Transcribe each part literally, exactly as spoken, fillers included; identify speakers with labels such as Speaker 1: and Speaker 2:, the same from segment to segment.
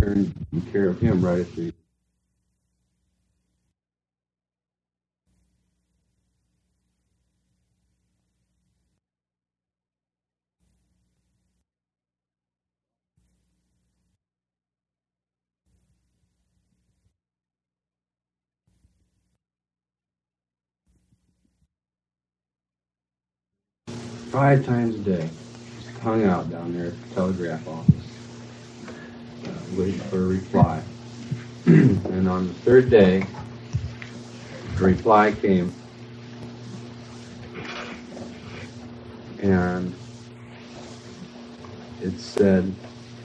Speaker 1: turn care of him right at the five times a day. Just hung out down there at the telegraph office, uh, waiting for a reply. And on the third day, the reply came, and it said,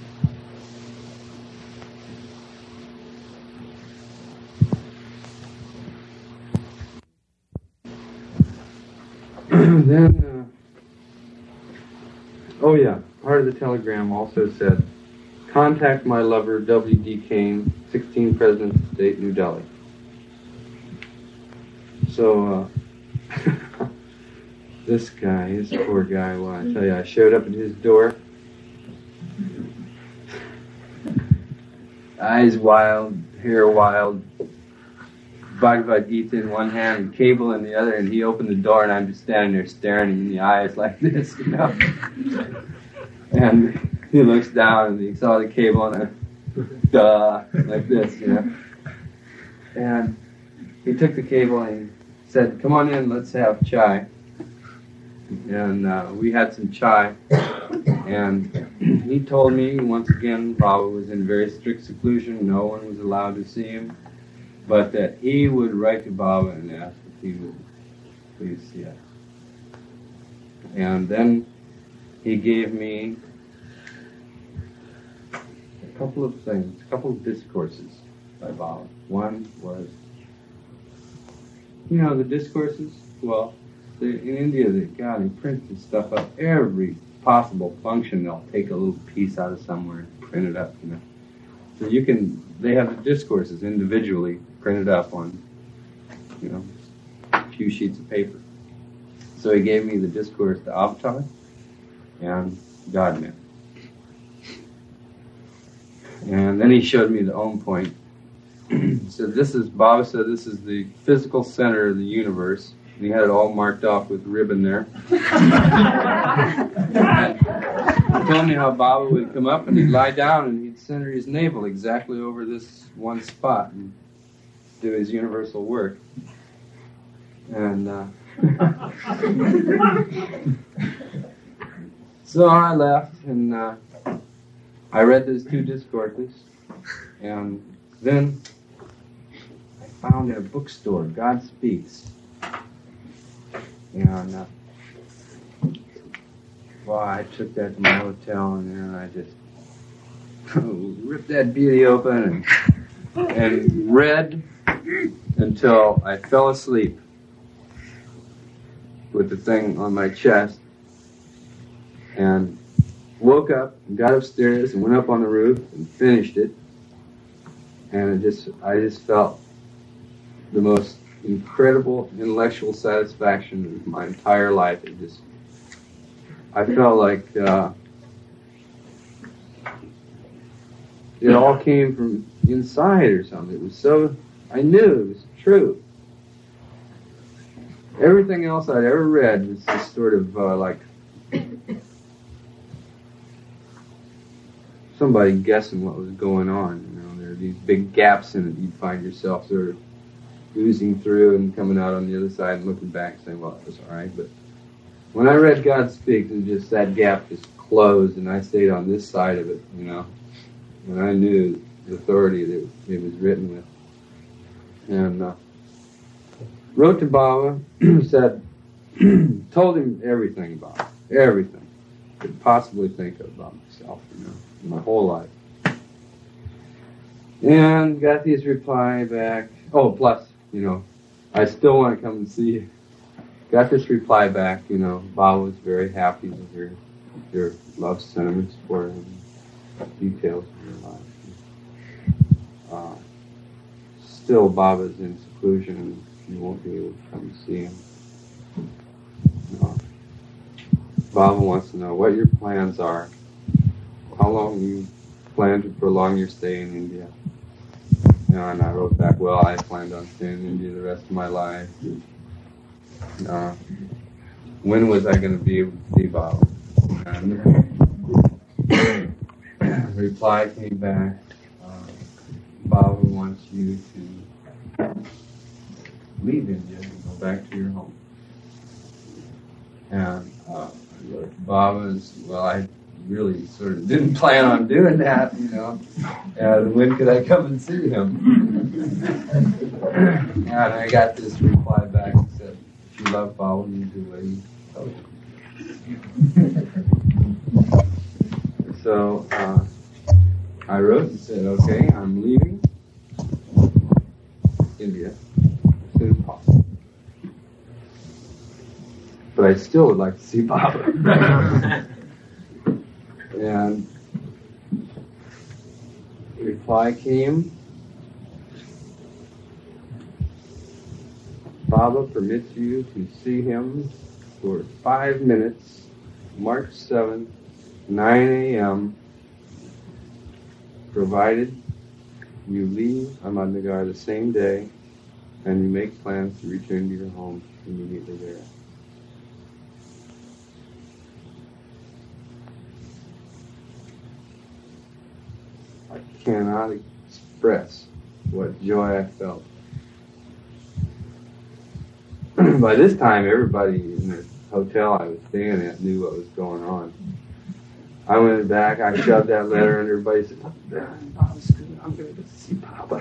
Speaker 1: then, uh, oh yeah, part of the telegram also said, contact my lover, W D Kane, sixteen President's Estate, New Delhi. So, uh, this guy, this poor guy, well, I tell you, I showed up at his door, eyes wild, hair wild, Bhagavad Gita in one hand and cable in the other, and he opened the door and I'm just standing there staring him in the eyes like this, you know. And he looks down and he saw the cable and I, duh, like this, you know. And he took the cable and he said, come on in, let's have chai. And uh, we had some chai. And he told me, once again, Baba was in very strict seclusion, no one was allowed to see him, but that he would write to Baba and ask if he would please see us. And then he gave me a couple of things, a couple of discourses by Baba. One was, you know, the discourses, well, they, in India, they, God, they print this stuff up. Every possible function, they'll take a little piece out of somewhere and print it up, you know. So you can, they have the discourses individually printed up on, you know, a few sheets of paper. So he gave me the discourse to Avatar and God-Man. And then he showed me the Om point. So this is, Baba said this is the physical center of the universe. And he had it all marked off with ribbon there. He told me how Baba would come up and he'd lie down and he'd center his navel exactly over this one spot and do his universal work. And uh, so I left and uh, I read those two discourses, and then I found in a bookstore, God Speaks. And uh, well, I took that to my hotel and then I just ripped that beauty open and, and read until I fell asleep with the thing on my chest, and woke up and got upstairs and went up on the roof and finished it. And it just, I just felt the most incredible intellectual satisfaction of my entire life. It just, I felt like uh, it all came from inside or something. It was so, I knew it was true. Everything else I'd ever read was just sort of uh, like somebody guessing what was going on. You know, there are these big gaps in it. You'd find yourself sort of oozing through and coming out on the other side and looking back and saying, well, that was all right. But when I read God Speaks, it just, that gap just closed and I stayed on this side of it, you know. And I knew the authority that it was written with. And uh, wrote to Baba, said, told him everything about it, everything I could possibly think of about myself, you know, my whole life. And got this reply back. Oh, plus, you know, I still want to come and see you. Got this reply back, you know, Baba was very happy with your, your love sentiments for him, details of your life. Uh, still, Baba's in seclusion and you won't be able to come and see him. Uh, Baba wants to know what your plans are, how long you plan to prolong your stay in India? You know, and I wrote back, well, I planned on staying in India the rest of my life. Uh, when was I going to be able to see Baba? And the reply came back, uh, Baba wants you to leave India and go back to your home. And uh, I wrote, Baba's, well, I really sort of didn't plan on doing that, you know. And when could I come and see him? And I got this reply back that said, if you love Baba, you do what he told you. So uh, I wrote and said, okay, I'm leaving India as soon as possible. But I still would like to see Baba. And the reply came, Baba permits you to see him for five minutes, March seventh, nine a.m., provided you leave Ahmednagar the same day and you make plans to return to your home immediately thereafter. I cannot express what joy I felt. By this time, everybody in the hotel I was staying at knew what was going on. I went back, I shoved that letter, and everybody said, oh, I'm going to see Papa.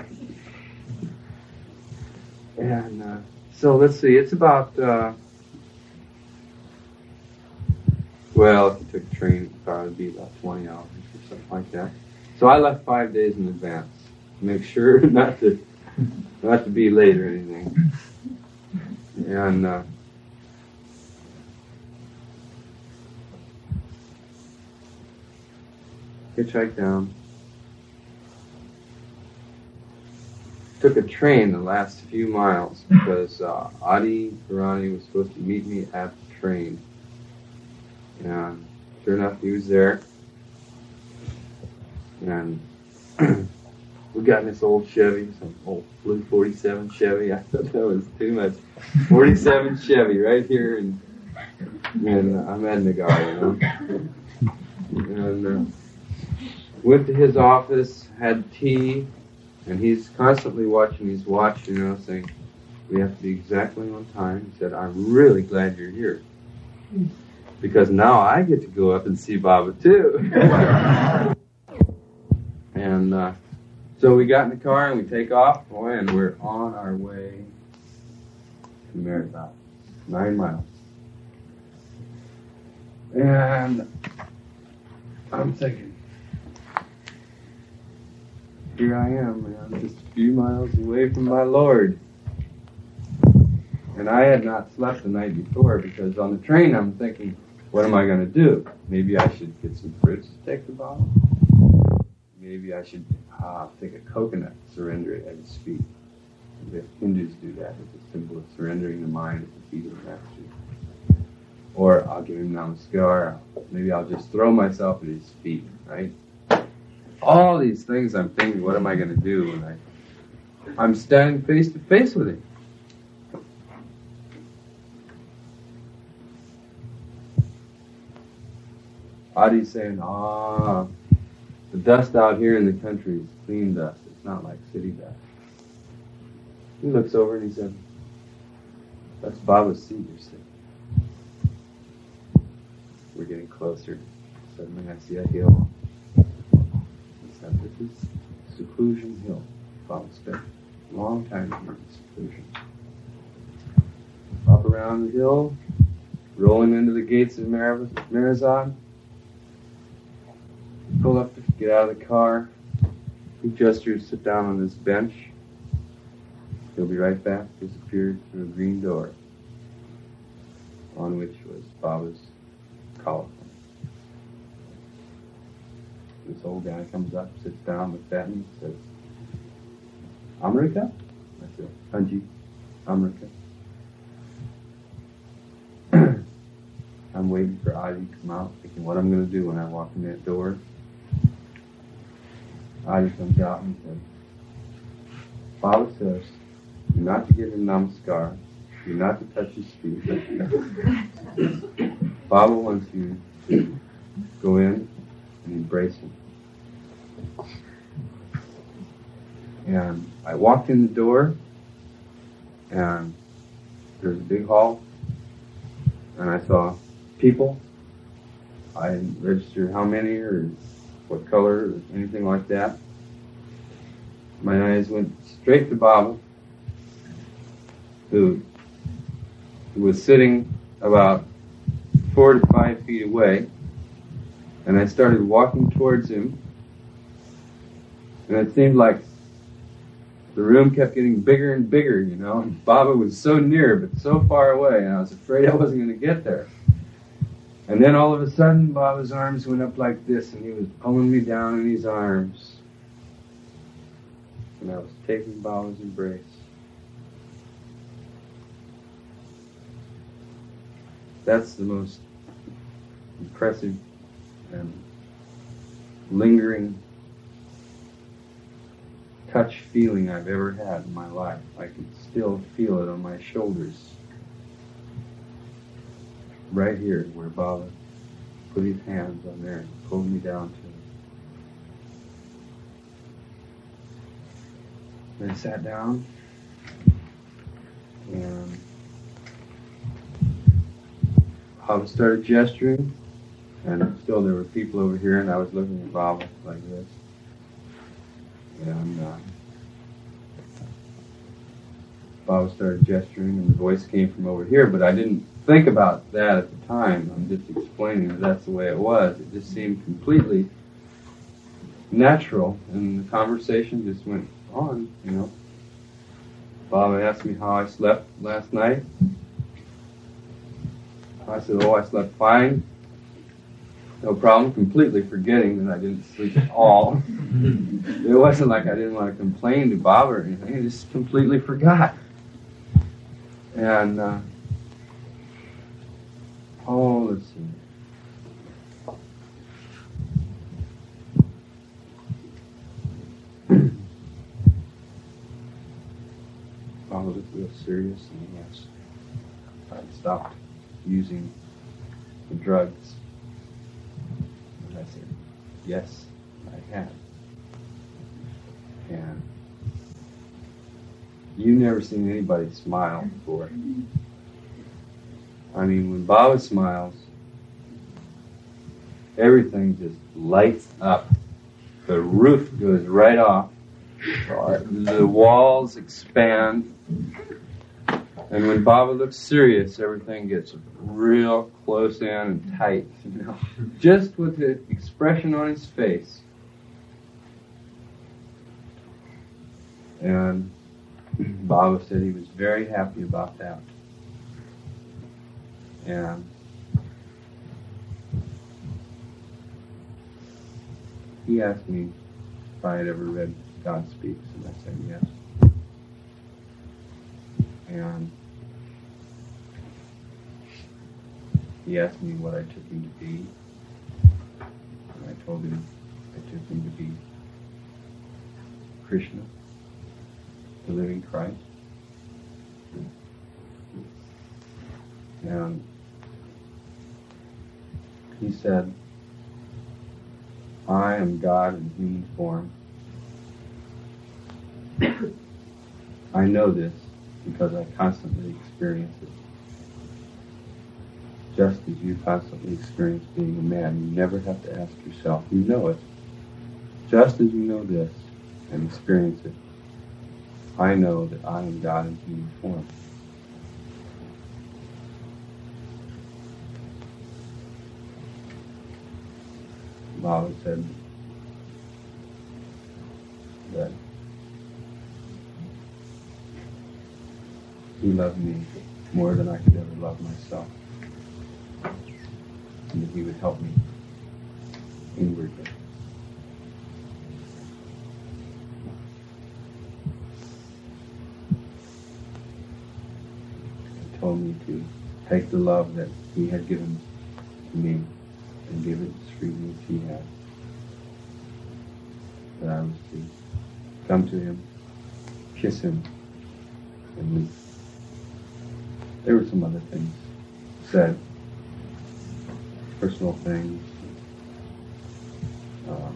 Speaker 1: And uh, so let's see, it's about, uh, well, if you took a train, it would probably be about twenty hours or something like that. So I left five days in advance to make sure not to not to be late or anything. And uh, hitchhiked down. Took a train the last few miles because uh, Adi Pirani was supposed to meet me at the train. And sure enough, he was there. And we got in this old Chevy, some old blue forty-seven Chevy. I thought that was too much. forty-seven Chevy right here in, in Ahmednagar, you know. And uh, went to his office, had tea, and he's constantly watching his watch, you know, saying, we have to be exactly on time. He said, I'm really glad you're here. Because now I get to go up and see Baba too. And uh, so we got in the car and we take off, boy, and we're on our way to Meridot, nine miles. And I'm thinking, here I am, man, just a few miles away from my Lord. And I had not slept the night before because on the train I'm thinking, what am I going to do? Maybe I should get some fruits to take the bottle. Maybe I should uh, take a coconut, surrender it at his feet. The Hindus do that. It's a symbol of surrendering the mind at the feet of the Master. Or I'll give him namaskar. Maybe I'll just throw myself at his feet, right? All these things I'm thinking, what am I going to do when I, I'm standing face to face with him? Adi's saying, ah, the dust out here in the country is clean dust. It's not like city dust. He looks over and he said, that's Baba's seat you're sitting. We're getting closer. Suddenly I see a hill. He said, this is Seclusion Hill. Baba spent a long time here in seclusion. Up around the hill, rolling into the gates of Merizad. Pull up, get out of the car. He gestures, sit down on this bench. He'll be right back. Disappeared through a green door, on which was Baba's collar. This old guy comes up, sits down, looks at me, says, Amrika? I said, Hanji, Amrika. I'm waiting for Adi to come out, thinking what I'm going to do when I walk in that door. Adi comes out and says, Baba says, you're not to give him namaskar, you're not to touch his feet. Baba wants you to go in and embrace him. And I walked in the door, and there's a big hall, and I saw people. I didn't register how many or what color or anything like that. My eyes went straight to Baba, who, who was sitting about four to five feet away, and I started walking towards him, and it seemed like the room kept getting bigger and bigger, you know, and Baba was so near but so far away, and I was afraid I wasn't going to get there. And then all of a sudden, Baba's arms went up like this, and he was pulling me down in his arms. And I was taking Baba's embrace. That's the most impressive and lingering touch feeling I've ever had in my life. I can still feel it on my shoulders. Right here, where Baba put his hands on there and pulled me down to it. Then I sat down, and Baba started gesturing, and still there were people over here, and I was looking at Baba like this. And uh, Baba started gesturing, and the voice came from over here, but I didn't think about that at the time. I'm just explaining that that's the way it was. It just seemed completely natural, and the conversation just went on, you know. Baba asked me how I slept last night. I said, oh, I slept fine. No problem, completely forgetting that I didn't sleep at all. It wasn't like I didn't want to complain to Baba or anything. I just completely forgot. And, uh, oh, let's see. Baba looked real serious, and he asked if I'd stopped using the drugs. And I said, yes, I had. And you've never seen anybody smile before. I mean, when Baba smiles, everything just lights up. The roof goes right off. The walls expand. And when Baba looks serious, everything gets real close in and tight, you know, just with the expression on his face. And Baba said he was very happy about that. And he asked me if I had ever read God Speaks, and I said yes. And he asked me what I took him to be, and I told him I took him to be Krishna, the living Christ. And he said, I am God in human form. I know this because I constantly experience it. Just as you constantly experience being a man, you never have to ask yourself. You know it. Just as you know this and experience it, I know that I am God in human form. Baba said that he loved me more than I could ever love myself, and that he would help me inwardly. He told me to take the love that he had given to me and give it as freely as he had. that I was to come to him, kiss him, and leave. There were some other things said, personal things. Uh,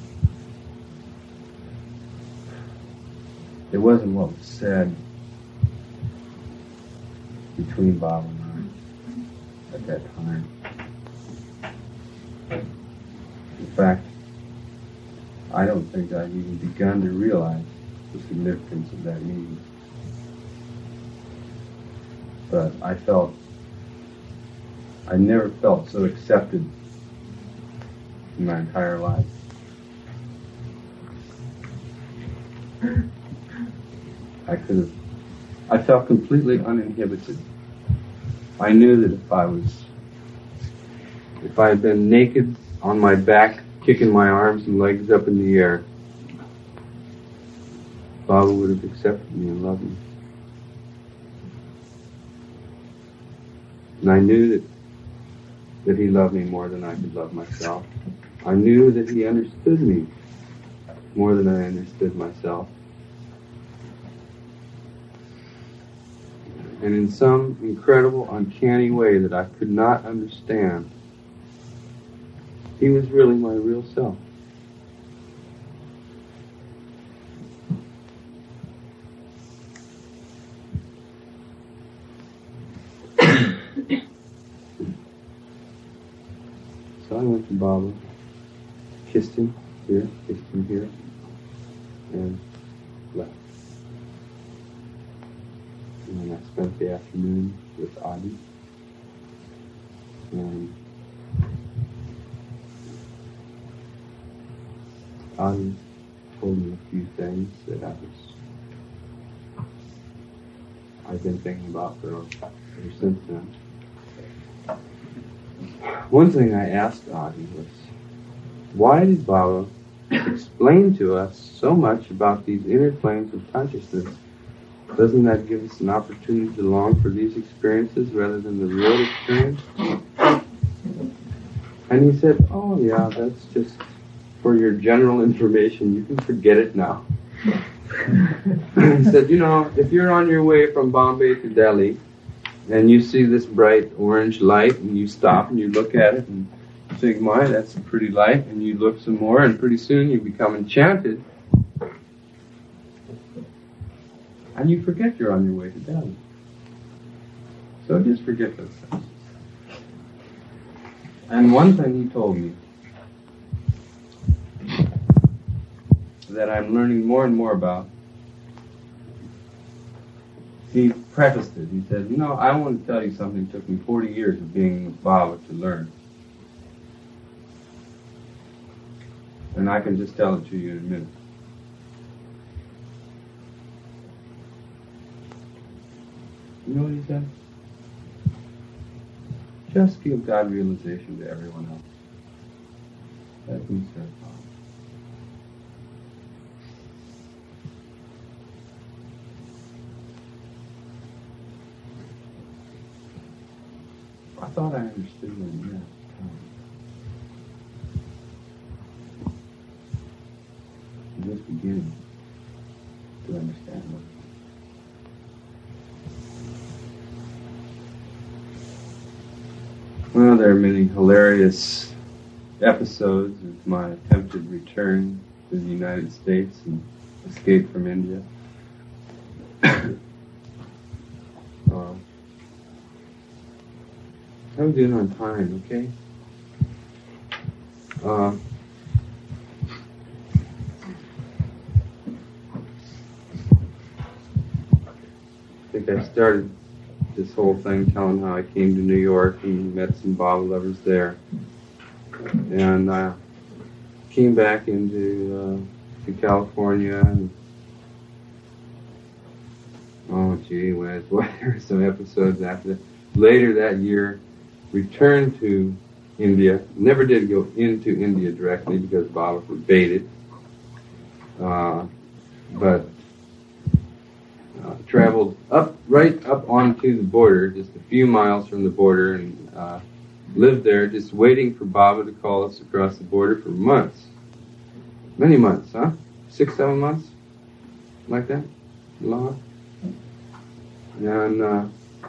Speaker 1: it wasn't what was said between Bob and I at that time. In fact, I don't think I'd even begun to realize the significance of that meeting. But I felt, I never felt so accepted in my entire life. I could have, I felt completely uninhibited. I knew that if I was, if I had been naked on my back, kicking my arms and legs up in the air, Baba would have accepted me and loved me. And I knew that, that he loved me more than I could love myself. I knew that he understood me more than I understood myself. And in some incredible, uncanny way that I could not understand, he was really my real self. So I went to Baba, kissed him here, kissed him here, and left. And then I spent the afternoon with Adi. And Adi told me a few things that I was, I've been thinking about for ever since then. One thing I asked Adi was, why did Baba explain to us so much about these inner planes of consciousness? Doesn't that give us an opportunity to long for these experiences rather than the real experience? And he said, oh yeah, that's just for your general information. You can forget it now. He said, you know, if you're on your way from Bombay to Delhi and you see this bright orange light and you stop and you look at it and think, my, that's a pretty light, and you look some more and pretty soon you become enchanted. And you forget you're on your way to Delhi. So just forget those things. And one thing he told me that I'm learning more and more about, he prefaced it. He said, you know, I want to tell you something that took me forty years of being with Baba to learn. And I can just tell it to you in a minute. You know what he said? Just give God realization to everyone else. That means their problem. I thought I understood him, yeah. I'm just beginning to understand what. Well, there are many hilarious episodes of my attempted return to the United States and escape from India. uh, I'm doing on time, okay? Uh, I think I started this whole thing telling how I came to New York and met some Baba lovers there. And I uh, came back into uh, to California. And, oh, gee whiz, well, there were some episodes after that. Later that year, returned to India. Never did go into India directly because Baba forbade it. Uh, but Uh, traveled up, right up onto the border, just a few miles from the border, and uh, lived there, just waiting for Baba to call us across the border for months. many months, huh? Six, seven months, like that, long. And uh,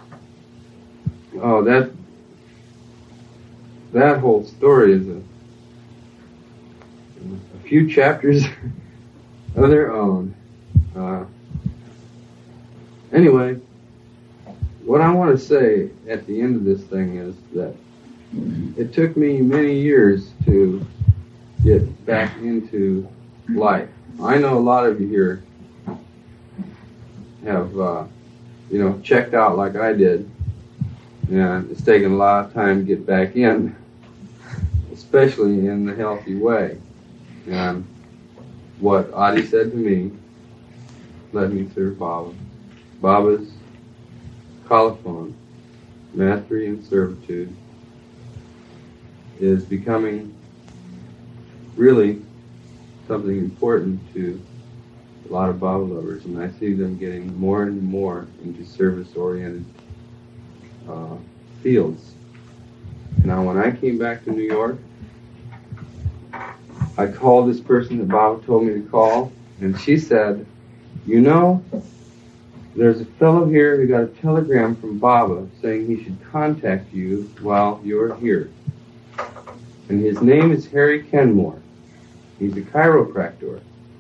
Speaker 1: oh, that that whole story is a, a few chapters of their own. Uh, anyway, what I want to say at the end of this thing is that it took me many years to get back into life. I know a lot of you here have, uh, you know, checked out like I did, and it's taken a lot of time to get back in, especially in the healthy way. And what Adi said to me led me through Baba. Baba's colophon, mastery and servitude, is becoming really something important to a lot of Baba lovers, and I see them getting more and more into service-oriented uh, fields. Now, when I came back to New York, I called this person that Baba told me to call, and she said, you know, there's a fellow here who got a telegram from Baba saying he should contact you while you're here. And his name is Harry Kenmore. He's a chiropractor.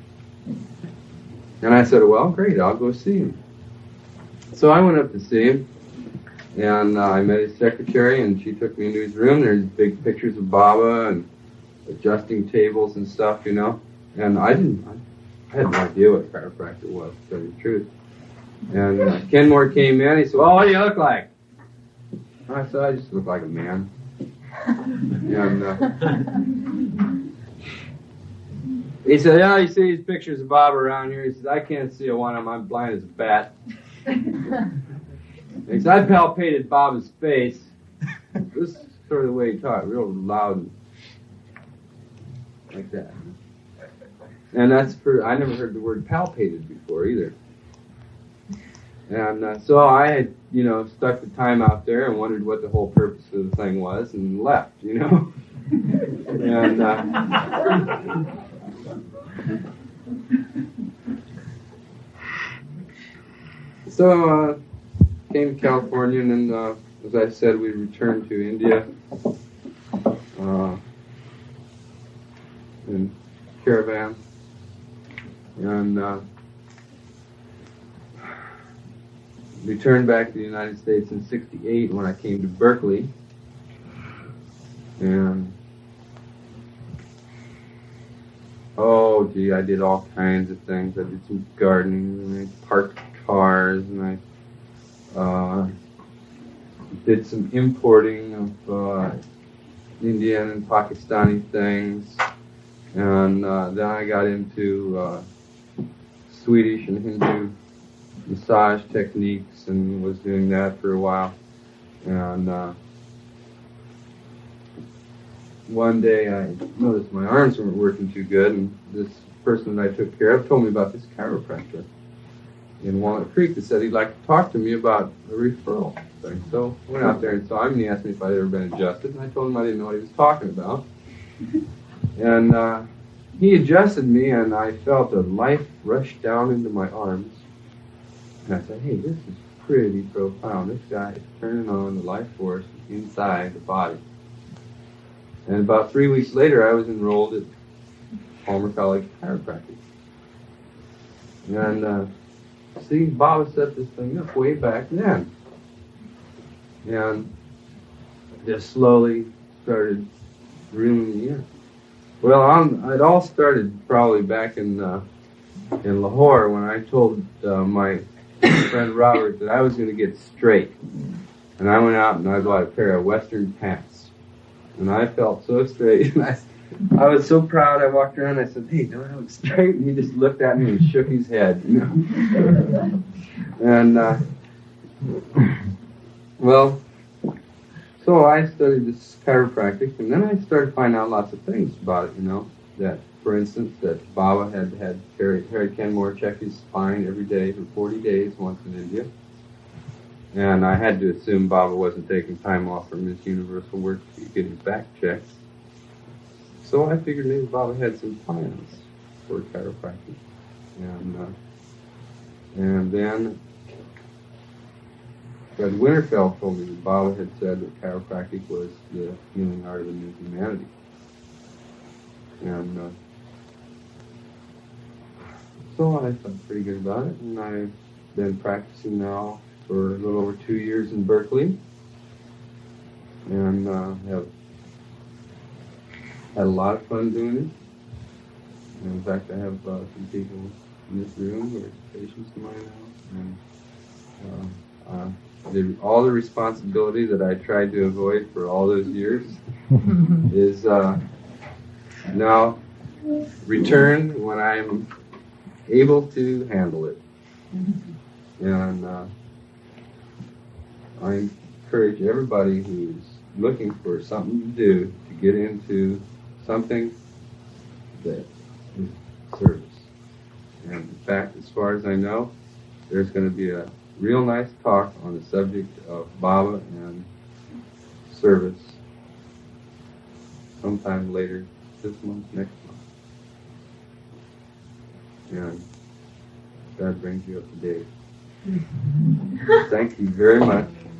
Speaker 1: And I said, well, great, I'll go see him. So I went up to see him, and uh, I met his secretary, and she took me into his room. There's big pictures of Baba and adjusting tables and stuff, you know. And I didn't, I had no idea what a chiropractor was, to tell you the truth. And uh, Kenmore came in, he said, well, what do you look like? I said, I just look like a man. And uh, he said, yeah, you see these pictures of Bob around here? He said, I can't see a one of them, I'm blind as a bat. He said, I palpated Bob's face. This is sort of the way he talked, real loud and like that. And that's for, I never heard the word palpated before either. And uh, so I had, you know, stuck the time out there and wondered what the whole purpose of the thing was and left, you know. and uh, so uh, came to California, and then, uh, as I said, we returned to India uh, in caravan, and uh, returned back to the United States in sixty-eight when I came to Berkeley, and oh gee, I did all kinds of things. I did some gardening, and I parked cars, and I uh, did some importing of uh, Indian and Pakistani things, and uh, then I got into uh, Swedish and Hindu massage techniques and was doing that for a while. And uh, one day I noticed my arms weren't working too good, and this person that I took care of told me about this chiropractor in Walnut Creek that said he'd like to talk to me about a referral thing. So I went out there and saw him, and he asked me if I'd ever been adjusted, and I told him I didn't know what he was talking about. And uh, he adjusted me, and I felt a life rush down into my arms. And I said, hey, this is pretty profound. This guy is turning on the life force inside the body. And about three weeks later, I was enrolled at Palmer College Chiropractic. And uh, see, Baba set this thing up way back then. And just slowly started reeling me in. Well, I'm, it all started probably back in uh, in Lahore when I told uh, my friend Robert that I was going to get straight. And I went out and I bought a pair of Western pants. And I felt so straight. And I, I was so proud. I walked around and I said, hey, do I look straight? And he just looked at me and shook his head, you know. And, uh, well, so I studied this chiropractic, and then I started finding out lots of things about it, you know. That, for instance, that Baba had had Harry, Harry Kenmore check his spine every day for forty days once in India. And I had to assume Baba wasn't taking time off from his universal work to get his back checked. So I figured maybe Baba had some plans for chiropractic. And, uh, and then Fred Winterfeld told me that Baba had said that chiropractic was the healing art of the new humanity. And uh, so I felt pretty good about it, and I've been practicing now for a little over two years in Berkeley, and uh, have had a lot of fun doing it. And in fact, I have uh, some people in this room who are patients of mine now, and uh, uh, the, all the responsibility that I tried to avoid for all those years is uh, now returned when I'm able to handle it. And uh, I encourage everybody who's looking for something to do to get into something that is service. And in fact, as far as I know, there's going to be a real nice talk on the subject of Baba and service sometime later this month, next month. And that brings you up to date. Thank you very much.